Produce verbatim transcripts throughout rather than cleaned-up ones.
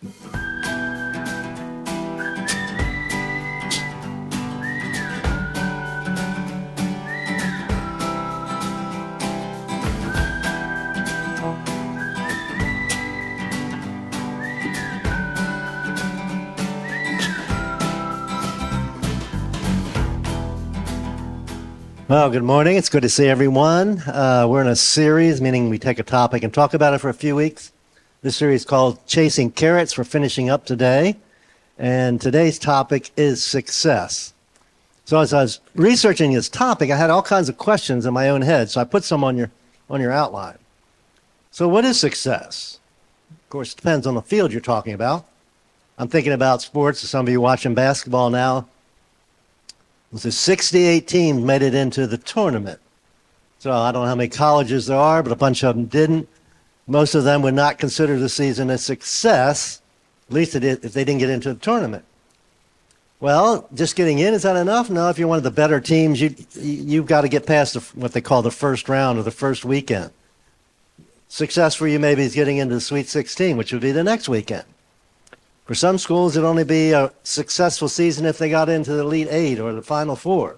Well, good morning. It's good to see everyone. Uh, we're in a series, meaning we take a topic and talk about it for a few weeks. This series is called Chasing Carrots. We're finishing up today. And today's topic is success. So as I was researching this topic, I had all kinds of questions in my own head. So I put some on your, on your outline. So what is success? Of course, it depends on the field you're talking about. I'm thinking about sports. Some of you watching basketball now. So sixty-eight teams made it into the tournament. So I don't know how many colleges there are, but a bunch of them didn't. Most of them would not consider the season a success, at least if they didn't get into the tournament. Well, just getting in, is that enough? No, if you're one of the better teams, you, you've got to get past the, what they call the first round or the first weekend. Success for you maybe is getting into the Sweet sixteen, which would be the next weekend. For some schools, it'd only be a successful season if they got into the Elite Eight or the Final Four.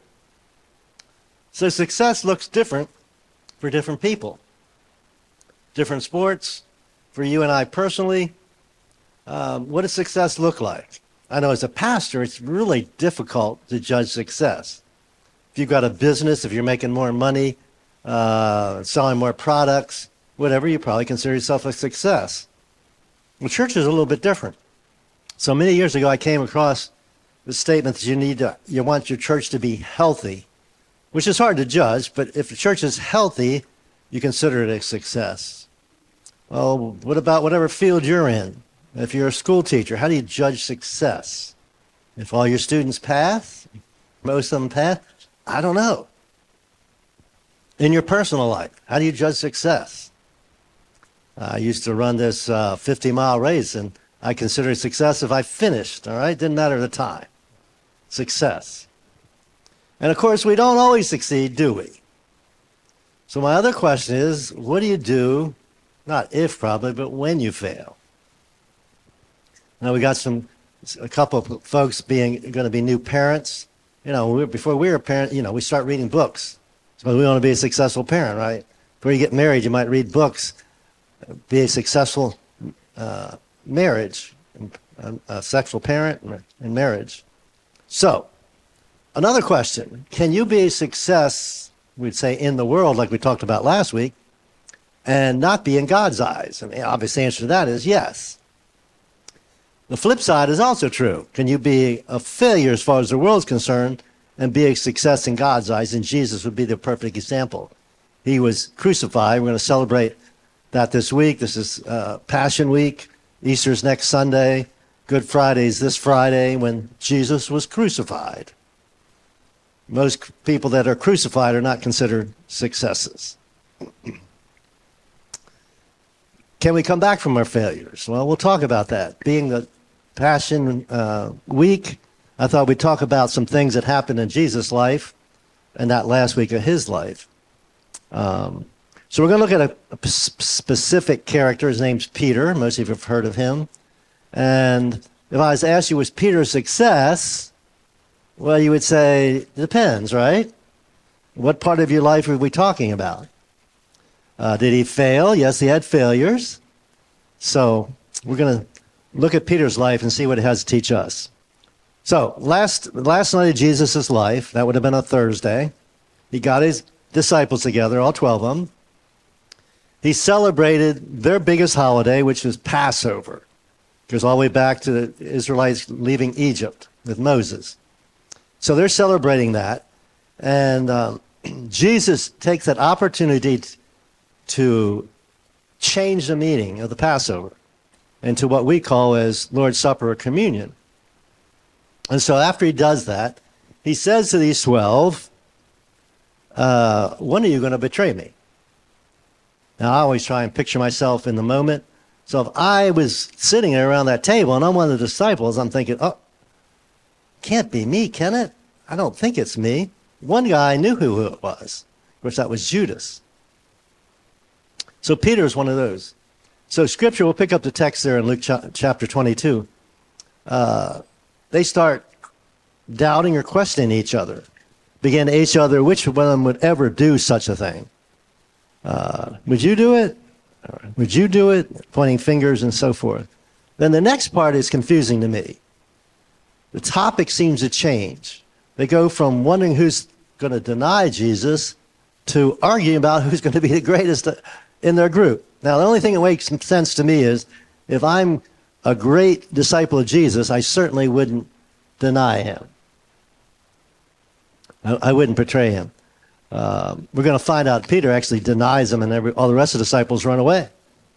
So success looks different for different people. Different sports. For you and I personally, um, what does success look like? I know as a pastor, it's really difficult to judge success. If you've got a business, if you're making more money, uh, selling more products, whatever, you probably consider yourself a success. The church is a little bit different. So many years ago, I came across the statement that you need to, you want your church to be healthy, which is hard to judge, but if the church is healthy, you consider it a success. Well, what about whatever field you're in? If you're a school teacher, how do you judge success? If all your students pass, most of them pass, I don't know. In your personal life, how do you judge success? I used to run this uh, fifty-mile race, and I consider it success if I finished, all right? Didn't matter the time. Success. And of course, we don't always succeed, do we? So my other question is, what do you do, not if probably, but when you fail? Now we got some, a couple of folks being, going to be new parents. You know, we, before we were a parent, you know, we start reading books. So we want to be a successful parent, right? Before you get married, you might read books, be a successful uh marriage, a, a sexual parent in marriage. So, another question, can you be a success, we'd say, in the world, like we talked about last week, and not be in God's eyes? And the obvious answer to that is yes. The flip side is also true. Can you be a failure as far as the world's concerned and be a success in God's eyes? And Jesus would be the perfect example. He was crucified. We're going to celebrate that this week. This is uh, Passion Week. Easter's next Sunday. Good Friday's this Friday when Jesus was crucified. Most people that are crucified are not considered successes. Can we come back from our failures? Well, we'll talk about that. Being the Passion uh, Week, I thought we'd talk about some things that happened in Jesus' life and that last week of his life. Um, So we're going to look at a, a specific character. His name's Peter. Most of you have heard of him. And if I was to ask you, was Peter a success? Well, you would say, it depends, right? What part of your life are we talking about? Uh, did he fail? Yes, he had failures. So we're going to look at Peter's life and see what it has to teach us. So last, last night of Jesus' life, that would have been a Thursday, he got his disciples together, all twelve of them. He celebrated their biggest holiday, which was Passover. It goes all the way back to the Israelites leaving Egypt with Moses. So they're celebrating that. And um, Jesus takes that opportunity t- to change the meaning of the Passover into what we call as Lord's Supper or communion. And so after he does that, he says to these twelve, uh, when are you going to betray me? Now, I always try and picture myself in the moment. So if I was sitting there around that table and I'm one of the disciples, I'm thinking, oh, can't be me, can it? I don't think it's me. One guy knew who it was. Of course, that was Judas. So Peter is one of those. So Scripture, we'll pick up the text there in Luke cha- chapter twenty-two. Uh, they start doubting or questioning each other, begin to each other, which one of them would ever do such a thing? Uh, would you do it? Would you do it? Pointing fingers and so forth. Then the next part is confusing to me. The topic seems to change. They go from wondering who's going to deny Jesus to arguing about who's going to be the greatest in their group. Now, the only thing that makes sense to me is if I'm a great disciple of Jesus, I certainly wouldn't deny him. I, I wouldn't betray him. Um, we're going to find out Peter actually denies him, and every, all the rest of the disciples run away.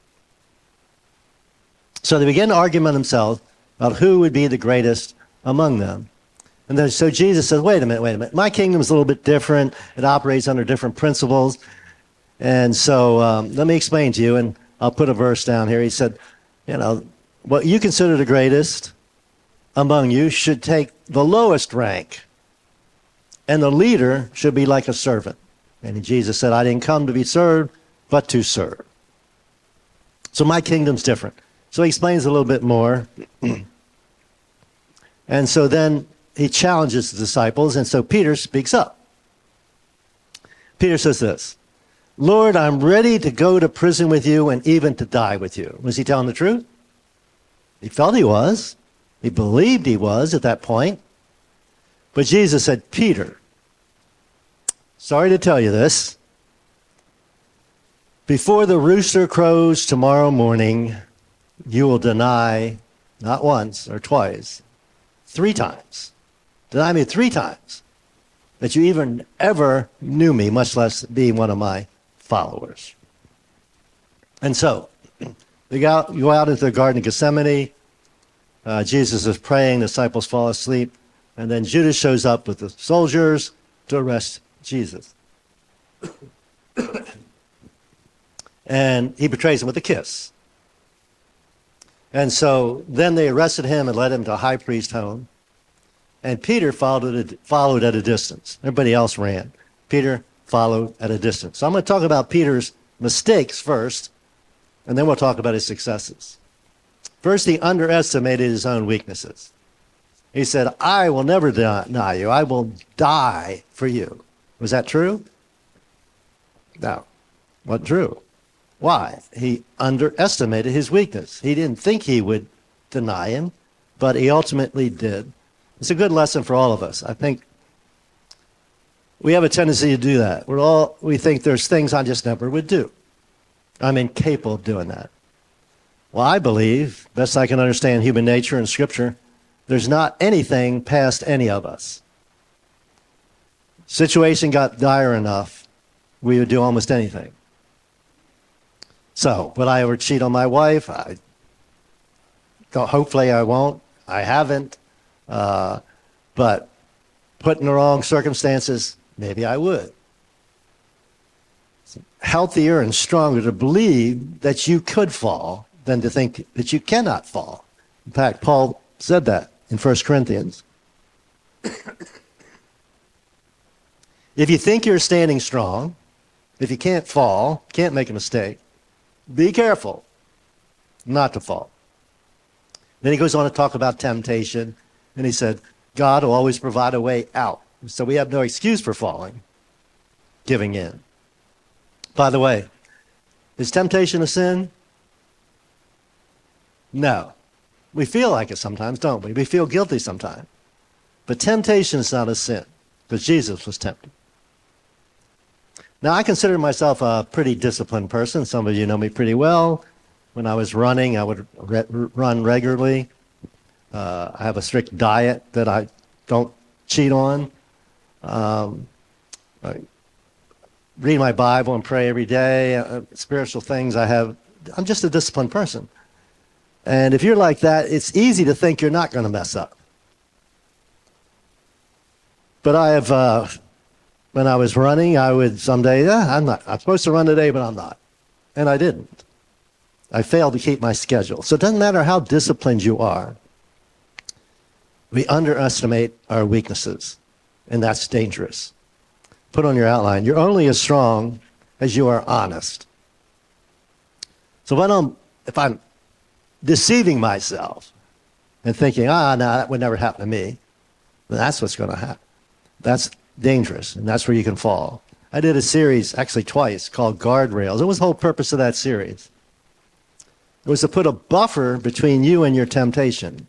So they begin to argue among themselves about who would be the greatest among them. And then, so Jesus says, wait a minute, wait a minute. My kingdom's a little bit different. It operates under different principles. And so um, let me explain to you, and I'll put a verse down here. He said, you know, what you consider the greatest among you should take the lowest rank, and the leader should be like a servant. And Jesus said, I didn't come to be served, but to serve. So my kingdom's different. So he explains a little bit more. And so then he challenges the disciples, and so Peter speaks up. Peter says this, Lord, I'm ready to go to prison with you and even to die with you. Was he telling the truth? He felt he was. He believed he was at that point. But Jesus said, Peter, sorry to tell you this, before the rooster crows tomorrow morning, you will deny not once or twice, three times. Deny me three times that you even ever knew me, much less be one of my followers. And so, they go out, go out into the Garden of Gethsemane. Uh, Jesus is praying, the disciples fall asleep, and then Judas shows up with the soldiers to arrest Jesus. And he betrays him with a kiss. And so then they arrested him and led him to a high priest's home. And Peter followed at, a, followed at a distance. Everybody else ran. Peter followed at a distance. So I'm going to talk about Peter's mistakes first, and then we'll talk about his successes. First, he underestimated his own weaknesses. He said, I will never deny you. I will die for you. Was that true? No, wasn't true. Why? He underestimated his weakness. He didn't think he would deny him, but he ultimately did. It's a good lesson for all of us. I think we have a tendency to do that. We're all, we think there's things I just never would do. I'm incapable of doing that. Well, I believe, best I can understand human nature and Scripture, there's not anything past any of us. Situation got dire enough, we would do almost anything. So, would I ever cheat on my wife? I, hopefully I won't. I haven't. Uh, but put in the wrong circumstances, maybe I would. It's healthier and stronger to believe that you could fall than to think that you cannot fall. In fact, Paul said that in First Corinthians. If you think you're standing strong, if you can't fall, can't make a mistake, be careful not to fall. Then he goes on to talk about temptation, and he said, God will always provide a way out. So we have no excuse for falling, giving in. By the way, is temptation a sin? No. We feel like it sometimes, don't we? We feel guilty sometimes. But temptation is not a sin, because Jesus was tempted. Now, I consider myself a pretty disciplined person. Some of you know me pretty well. When I was running, I would re- run regularly. Uh, I have a strict diet that I don't cheat on. Um, I read my Bible and pray every day. Uh, spiritual things I have. I'm just a disciplined person. And if you're like that, it's easy to think you're not going to mess up. But I have, uh, when I was running, I would someday, yeah, I'm not, I'm supposed to run today, but I'm not. And I didn't. I failed to keep my schedule. So it doesn't matter how disciplined you are. We underestimate our weaknesses, and that's dangerous. Put on your outline, you're only as strong as you are honest. So what I'm if I'm deceiving myself and thinking, ah, no, that would never happen to me, then that's what's going to happen. That's dangerous, and that's where you can fall. I did a series, actually twice, called Guardrails. It was the whole purpose of that series. It was to put a buffer between you and your temptation.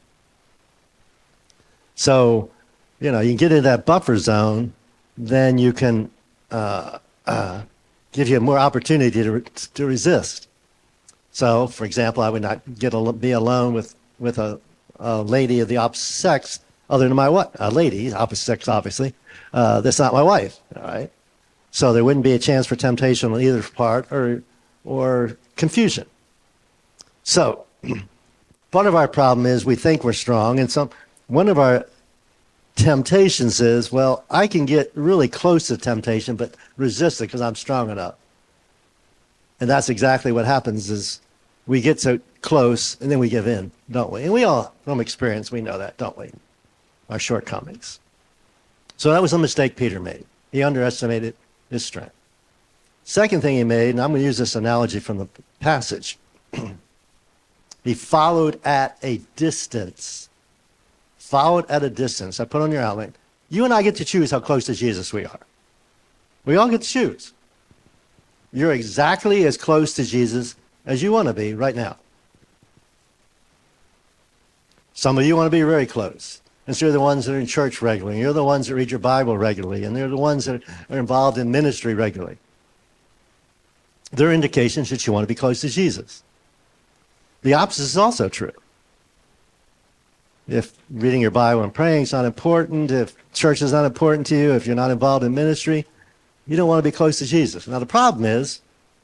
So, you know, you get into that buffer zone, then you can uh, uh, give you more opportunity to, re- to resist. So, for example, I would not get a, be alone with, with a, a lady of the opposite sex, other than my what? A lady, opposite sex, obviously. Uh, that's not my wife, all right? So there wouldn't be a chance for temptation on either part or, or confusion. So part of our problem is we think we're strong, and some one of our temptations is, well, I can get really close to temptation, but resist it because I'm strong enough. And that's exactly what happens is we get so close, and then we give in, don't we? And we all, from experience, we know that, don't we? Our shortcomings. So that was a mistake Peter made. He underestimated his strength. Second thing he made, and I'm going to use this analogy from the passage, he followed at a distance. Followed at a distance. I put on your outline. You and I get to choose how close to Jesus we are. We all get to choose. You're exactly as close to Jesus as you want to be right now. Some of you want to be very close. And so you're the ones that are in church regularly. You're the ones that read your Bible regularly. And they're the ones that are involved in ministry regularly. There are indications that you want to be close to Jesus. The opposite is also true. If reading your Bible and praying is not important, if church is not important to you, if you're not involved in ministry, you don't want to be close to Jesus. Now the problem is,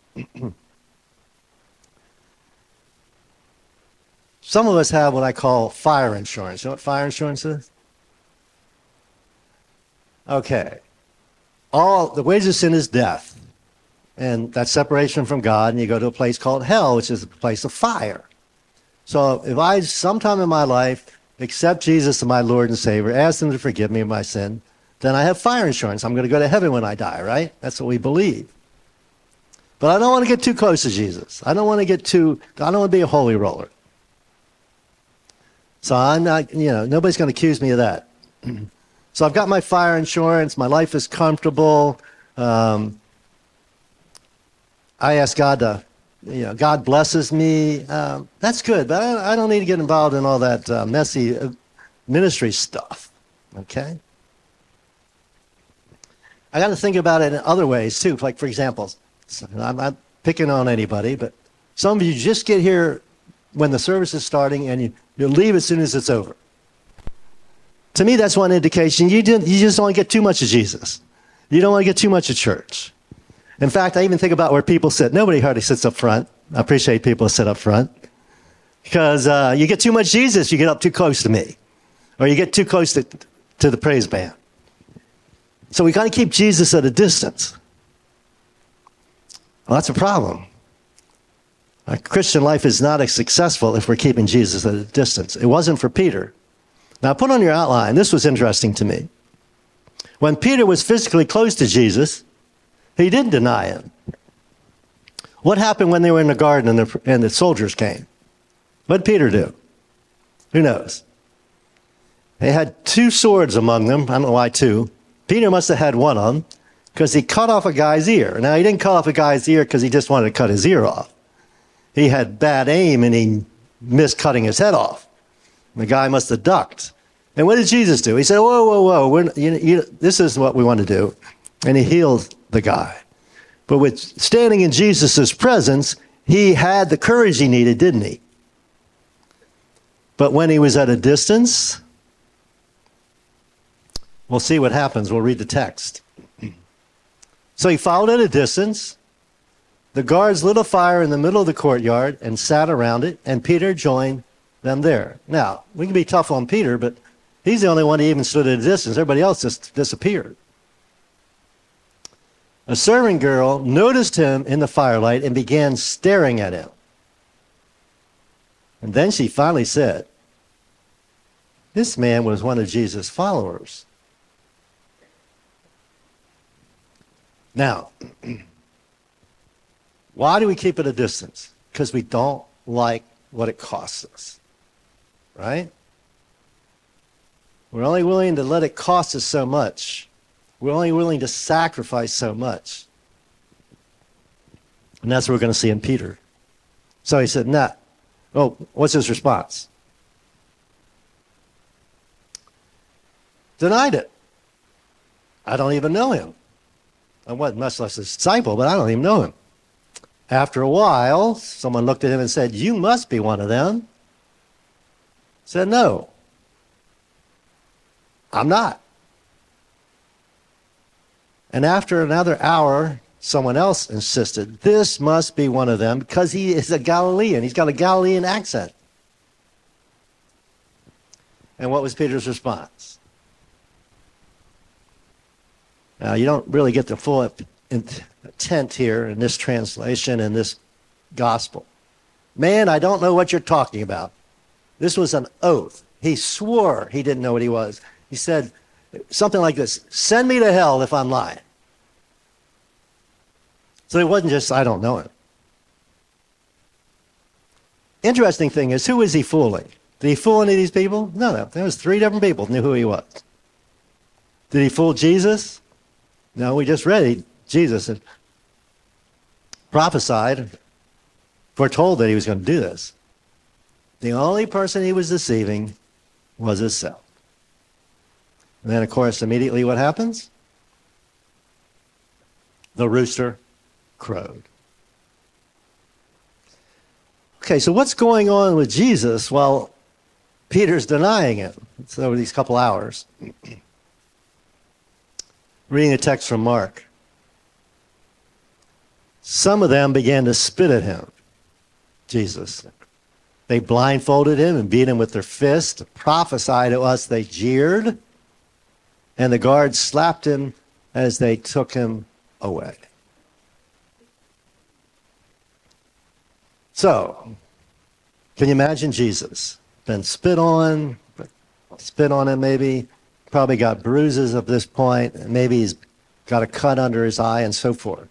some of us have what I call fire insurance. You know what fire insurance is? Okay. All the wages of sin is death. And that's separation from God, and you go to a place called hell, which is a place of fire. So if I, sometime in my life, accept Jesus as my Lord and Savior, ask him to forgive me of my sin, then I have fire insurance. I'm going to go to heaven when I die, right? That's what we believe. But I don't want to get too close to Jesus. I don't want to get too, I don't want to be a holy roller. So I'm not, you know, nobody's going to accuse me of that. So I've got my fire insurance. My life is comfortable. Um, I ask God to, you know, God blesses me. Um, that's good, but I, I don't need to get involved in all that uh, messy uh, ministry stuff, okay? I got to think about it in other ways, too. Like, for example, I'm not picking on anybody, but some of you just get here when the service is starting and you, you leave as soon as it's over. To me, that's one indication you, didn't, you just don't want to get too much of Jesus. You don't want to get too much of church. In fact, I even think about where people sit. Nobody hardly sits up front. I appreciate people who sit up front. Because uh, you get too much Jesus, you get up too close to me. Or you get too close to, to the praise band. So we got to keep Jesus at a distance. Well, that's a problem. Our Christian life is not as successful if we're keeping Jesus at a distance. It wasn't for Peter. Now, put on your outline, this was interesting to me. When Peter was physically close to Jesus, he didn't deny him. What happened when they were in the garden and the, and the soldiers came? What did Peter do? Who knows? They had two swords among them. I don't know why two. Peter must have had one of them because he cut off a guy's ear. Now, he didn't cut off a guy's ear because he just wanted to cut his ear off. He had bad aim and he missed cutting his head off. The guy must have ducked. And what did Jesus do? He said, whoa, whoa, whoa, we're, you, you, this is what we want to do. And he healed the guy. But with standing in Jesus' presence, he had the courage he needed, didn't he? But when he was at a distance, we'll see what happens. We'll read the text. So he followed at a distance. The guards lit a fire in the middle of the courtyard and sat around it, and Peter joined them there. Now, we can be tough on Peter, but he's the only one who even stood at a distance. Everybody else just disappeared. A servant girl noticed him in the firelight and began staring at him. And then she finally said, this man was one of Jesus' followers. Now, why do we keep at a distance? Because we don't like what it costs us, right? We're only willing to let it cost us so much. We're only willing to sacrifice so much. And that's what we're going to see in Peter. So he said, nah. Oh, what's his response? Denied it. I don't even know him. I wasn't much less a disciple, but I don't even know him. After a while, someone looked at him and said, you must be one of them. Said, no, I'm not. And after another hour, someone else insisted, this must be one of them because he is a Galilean. He's got a Galilean accent. And what was Peter's response? Now, you don't really get the full intent here in this translation and this gospel. Man, I don't know what you're talking about. This was an oath. He swore he didn't know what he was. He said something like this, send me to hell if I'm lying. So it wasn't just, I don't know him. Interesting thing is, who is he fooling? Did he fool any of these people? No, no. There was three different people who knew who he was. Did he fool Jesus? No, we just read it. Jesus had prophesied, foretold that he was going to do this. The only person he was deceiving was himself. And then, of course, immediately what happens? The rooster crowed. Okay, so what's going on with Jesus while Peter's denying him? It's over these couple hours. Reading a text from Mark. Some of them began to spit at him, Jesus. They blindfolded him and beat him with their fists, prophesied to us, they jeered, and the guards slapped him as they took him away. So, can you imagine Jesus? Been spit on, spit on him maybe, probably got bruises at this point, and maybe he's got a cut under his eye and so forth.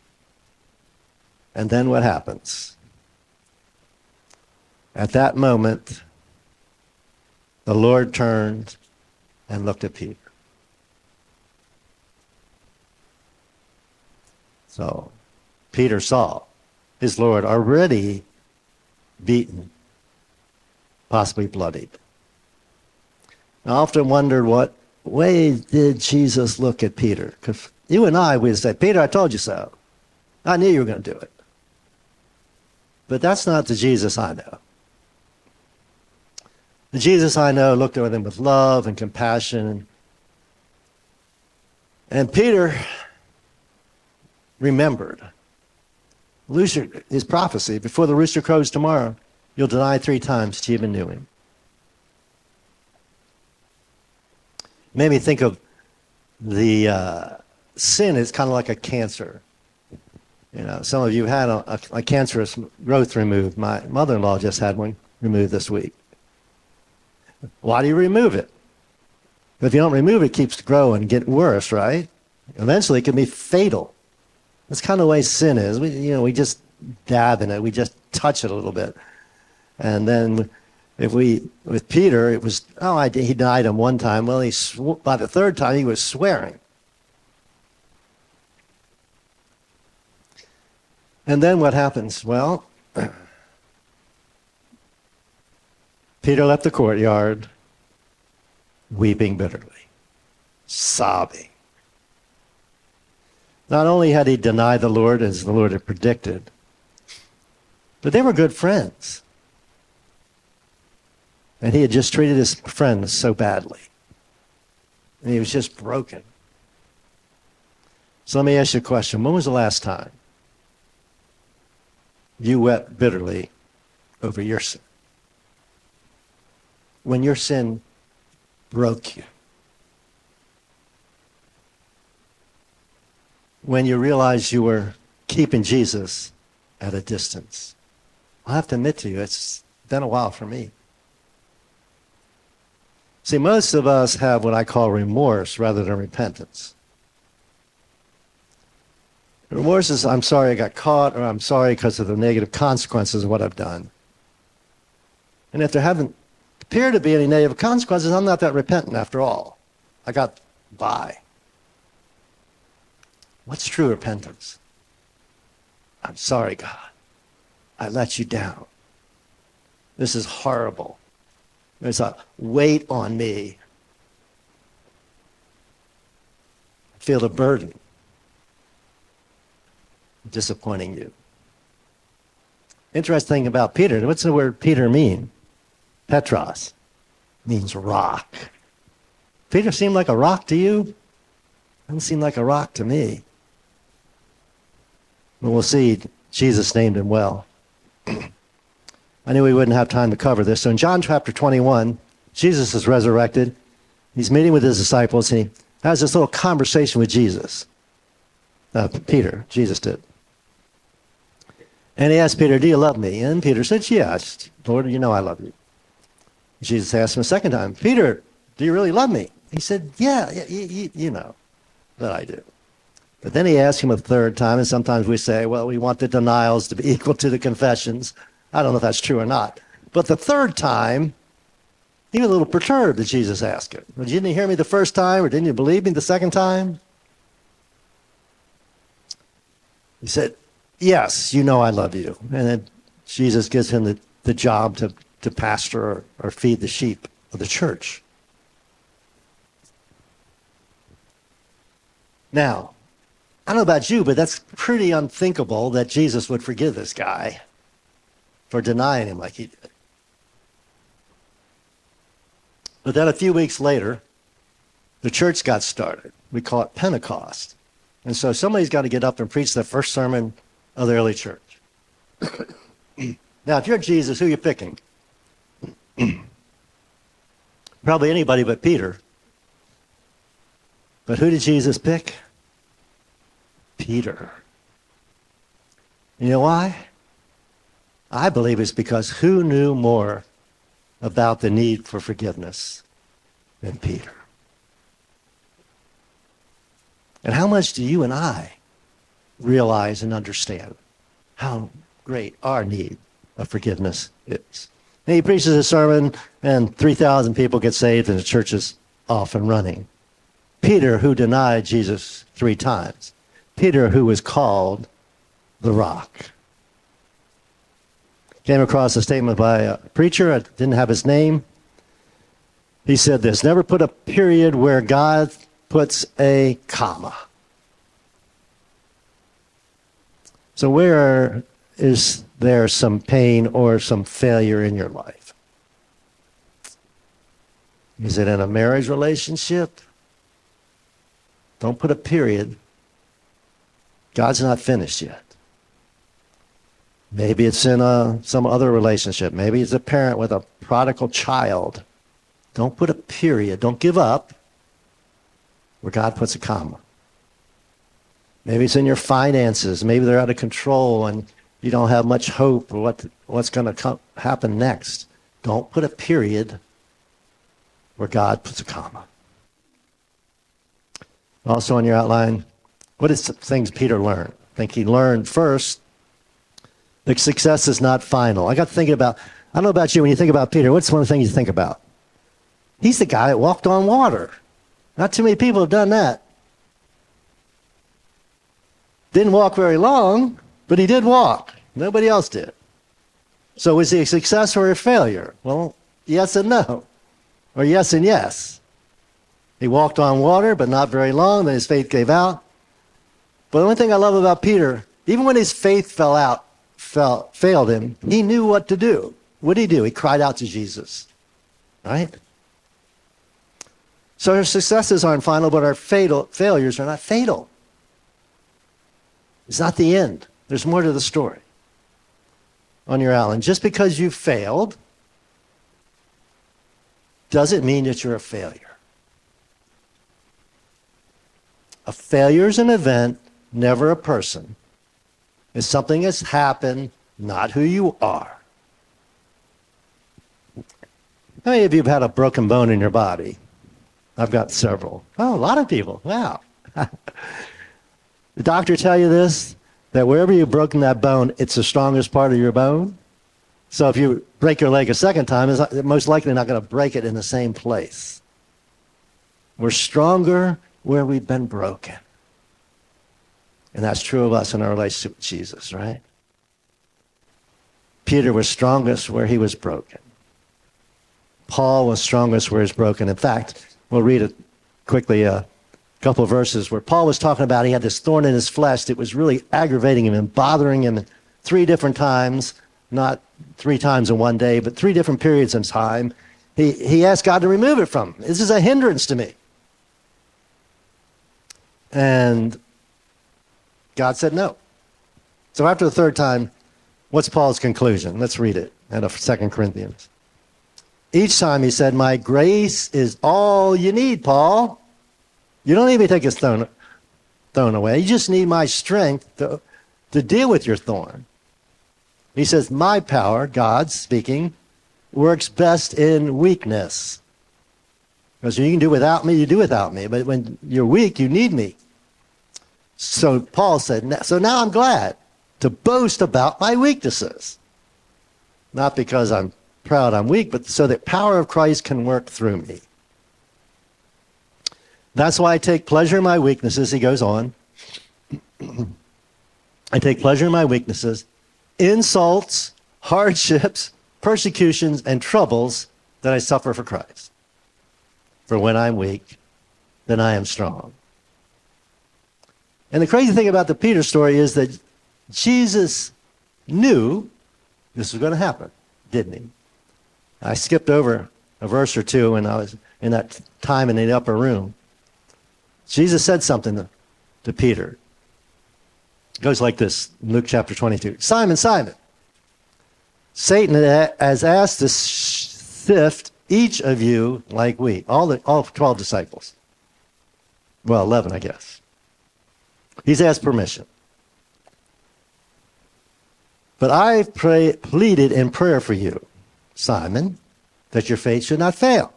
And then what happens? At that moment, the Lord turned and looked at Peter. So, Peter saw his Lord already beaten, possibly bloodied. I often wondered what way did Jesus look at Peter? Because you and I would say, Peter, I told you so. I knew you were going to do it. But that's not the Jesus I know. The Jesus I know looked at him with love and compassion. And Peter remembered Rooster, his prophecy, before the rooster crows tomorrow, you'll deny three times that you even knew him. Made me think of the uh, sin is kind of like a cancer. You know, some of you had a, a, a cancerous growth removed. My mother-in-law just had one removed this week. Why do you remove it? If you don't remove it, it keeps growing and get worse, right? Eventually, it can be fatal. That's kind of the way sin is. We, you know, we just dab in it. We just touch it a little bit. And then if we, with Peter, it was, oh, I, he denied him one time. Well, he sw- by the third time, he was swearing. And then what happens? Well, Peter left the courtyard, weeping bitterly, sobbing. Not only had he denied the Lord as the Lord had predicted, but they were good friends. And he had just treated his friends so badly. And he was just broken. So let me ask you a question. When was the last time you wept bitterly over your sin? When your sin broke you. When you realized you were keeping Jesus at a distance. I have to admit to you, it's been a while for me. See, most of us have what I call remorse rather than repentance. Remorse is, I'm sorry I got caught, or I'm sorry because of the negative consequences of what I've done. And if there haven't appeared to be any negative consequences, I'm not that repentant after all. I got by. What's true repentance? I'm sorry, God. I let you down. This is horrible. There's a weight on me. I feel the burden of disappointing you. Interesting thing about Peter, what's the word Peter mean? Petros means rock. Peter seemed like a rock to you? Doesn't seem like a rock to me. But we'll see, Jesus named him well. I knew we wouldn't have time to cover this. So in John chapter twenty-one, Jesus is resurrected. He's meeting with his disciples, and he has this little conversation with Jesus. Uh, Peter, Jesus did. And he asked Peter, do you love me? And Peter said, yes, Lord, you know I love you. Jesus asked him a second time, Peter, do you really love me? He said, yeah, you, you, you know that I do. But then he asked him a third time, and sometimes we say, well, we want the denials to be equal to the confessions. I don't know if that's true or not. But the third time, he was a little perturbed that Jesus asked it. Well, didn't you hear me the first time, or didn't you believe me the second time? He said, yes, you know I love you. And then Jesus gives him the, the job to, to pastor or, or feed the sheep of the church. Now, I don't know about you, but that's pretty unthinkable that Jesus would forgive this guy for denying him like he did. But then a few weeks later, the church got started. We call it Pentecost. And so somebody's got to get up and preach the first sermon of the early church. Now, if you're Jesus, who are you picking? Probably anybody but Peter. But who did Jesus pick? Peter. You know why? I believe it's because who knew more about the need for forgiveness than Peter? And how much do you and I realize and understand how great our need of forgiveness is? And he preaches a sermon, and three thousand people get saved, and the church is off and running. Peter, who denied Jesus three times. Peter, who was called the Rock. Came across a statement by a preacher. I didn't have his name. He said this, never put a period where God puts a comma. So where is there some pain or some failure in your life? Is it in a marriage relationship? Don't put a period. God's not finished yet. Maybe it's in a, some other relationship. Maybe it's a parent with a prodigal child. Don't put a period. Don't give up where God puts a comma. Maybe it's in your finances. Maybe they're out of control and you don't have much hope for what, what's going to happen next. Don't put a period where God puts a comma. Also on your outline, what is the things Peter learned? I think he learned first that success is not final. I got thinking about, I don't know about you, when you think about Peter, what's one of the things you think about? He's the guy that walked on water. Not too many people have done that. Didn't walk very long, but he did walk. Nobody else did. So was he a success or a failure? Well, yes and no. Or yes and yes. He walked on water, but not very long. Then his faith gave out. But the one thing I love about Peter, even when his faith fell out, fell, failed him, he knew what to do. What did he do? He cried out to Jesus. Right? So our successes aren't final, but our fatal failures are not fatal. It's not the end. There's more to the story. On your outline, just because you failed doesn't mean that you're a failure. A failure is an event, never a person. It's something that's happened, not who you are. How many of you have had a broken bone in your body? I've got several. Oh, a lot of people. Wow. The doctor tell you this, that wherever you've broken that bone, it's the strongest part of your bone? So if you break your leg a second time, it's most likely not going to break it in the same place. We're stronger where we've been broken. And that's true of us in our relationship with Jesus, right? Peter was strongest where he was broken. Paul was strongest where he's broken. In fact, we'll read it quickly, a couple of verses where Paul was talking about he had this thorn in his flesh that was really aggravating him and bothering him three different times, not three times in one day, but three different periods in time. He, he asked God to remove it from him. This is a hindrance to me. And God said no. So after the third time, what's Paul's conclusion? Let's read it out of Second Corinthians. Each time he said, my grace is all you need, Paul. You don't need me to take his thorn, thorn away. You just need my strength to, to deal with your thorn. He says, my power, God speaking, works best in weakness. Because you can do without me, you do without me. But when you're weak, you need me. So Paul said, so now I'm glad to boast about my weaknesses. Not because I'm proud I'm weak, but so that power of Christ can work through me. That's why I take pleasure in my weaknesses, he goes on. I take pleasure in my weaknesses, insults, hardships, persecutions, and troubles that I suffer for Christ. For when I'm weak, then I am strong. And the crazy thing about the Peter story is that Jesus knew this was going to happen, didn't he? I skipped over a verse or two when I was in that time in the upper room. Jesus said something to, to Peter. It goes like this, Luke chapter twenty-two. Simon, Simon, Satan has asked to sift each of you like wheat. All the all twelve disciples. Well, eleven, I guess. He's asked permission. But I pray, pleaded in prayer for you, Simon, that your faith should not fail.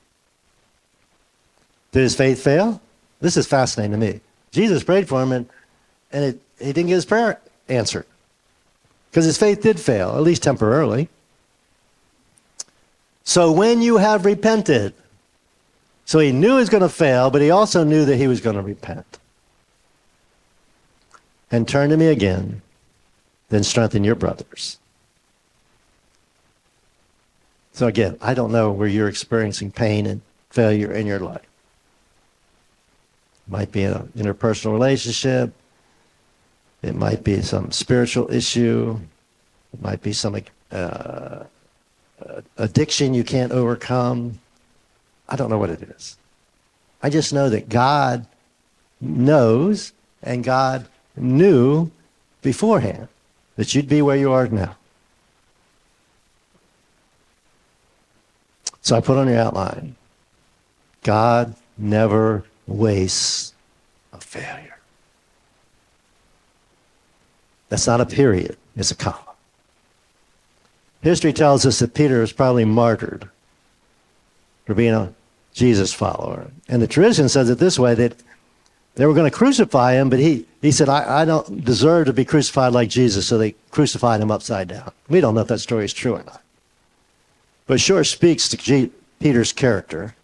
Did his faith fail? This is fascinating to me. Jesus prayed for him, and, and it, he didn't get his prayer answered. Because his faith did fail, at least temporarily. So when you have repented, so he knew he was going to fail, but he also knew that he was going to repent. And turn to me again, then strengthen your brothers. So again, I don't know where you're experiencing pain and failure in your life. It might be an interpersonal relationship. It might be some spiritual issue. It might be some uh, addiction you can't overcome. I don't know what it is. I just know that God knows and God knew beforehand that you'd be where you are now. So I put on your outline, God never wastes a failure. That's not a period, it's a comma. History tells us that Peter was probably martyred for being a Jesus follower. And the tradition says it this way, that they were going to crucify him, but he, he said, I, I don't deserve to be crucified like Jesus, so they crucified him upside down. We don't know if that story is true or not. But it sure speaks to G- Peter's character.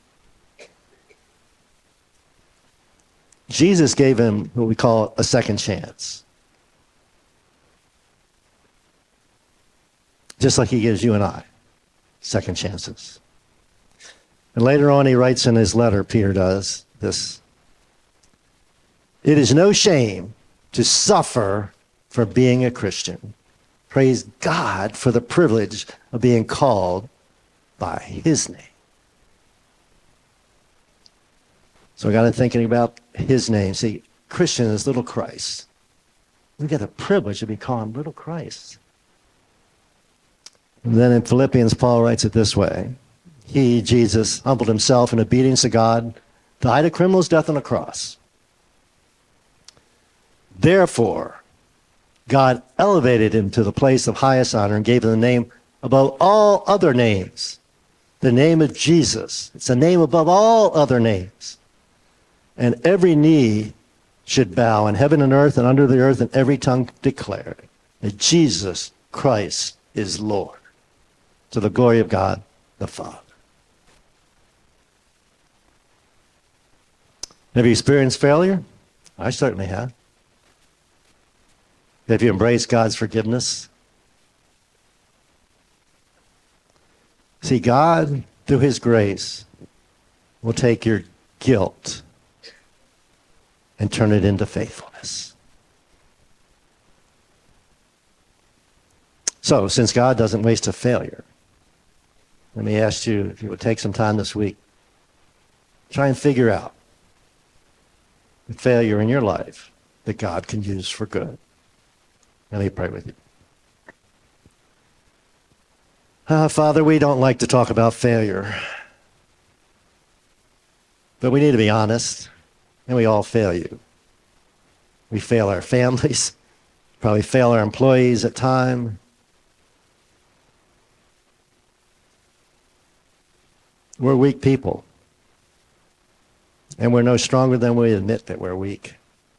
Jesus gave him what we call a second chance. Just like he gives you and I second chances. And later on he writes in his letter, Peter does, this: it is no shame to suffer for being a Christian. Praise God for the privilege of being called by his name. So I got to thinking about his name. See, Christian is little Christ. We get the privilege to be called little Christ. And then in Philippians, Paul writes it this way: he, Jesus, humbled himself in obedience to God, died a criminal's death on a cross. Therefore, God elevated him to the place of highest honor and gave him the name above all other names. The name of Jesus. It's a name above all other names. And every knee should bow in heaven and earth and under the earth, and every tongue declare that Jesus Christ is Lord. to the glory of God the Father. Have you experienced failure? I certainly have. Have you embraced God's forgiveness? See, God, through his grace, will take your guilt and turn it into faithfulness. So, since God doesn't waste a failure, let me ask you, if you would take some time this week, try and figure out the failure in your life that God can use for good. Let me pray with you. Uh, Father, we don't like to talk about failure, but we need to be honest, and we all fail you. We fail our families, probably fail our employees at times. We're weak people, and we're no stronger than we admit that we're weak.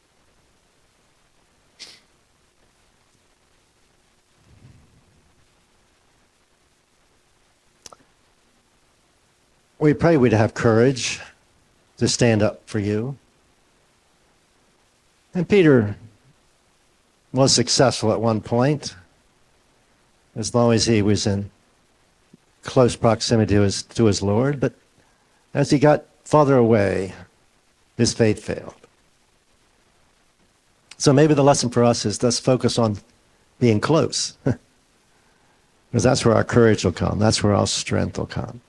We pray we'd have courage to stand up for you. And Peter was successful at one point, as long as he was in close proximity to his, to his Lord. But as he got farther away, his faith failed. So maybe the lesson for us is let's focus on being close, because that's where our courage will come. That's where our strength will come.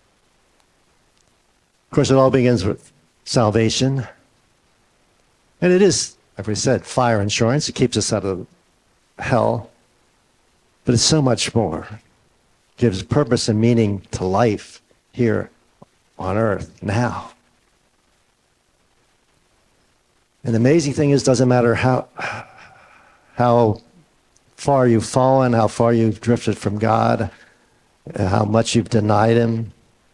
Of course, it all begins with salvation. And it is, like we said, fire insurance. It keeps us out of hell. But it's so much more. It gives purpose and meaning to life here on earth now. And the amazing thing is, it doesn't matter how, how far you've fallen, how far you've drifted from God, how much you've denied him.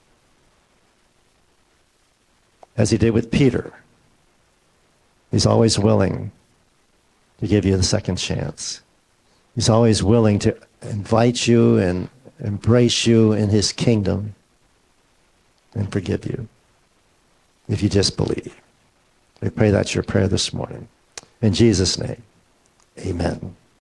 As he did with Peter, he's always willing to give you the second chance. He's always willing to invite you and embrace you in his kingdom and forgive you if you just believe. We pray that's your prayer this morning. In Jesus' name, amen.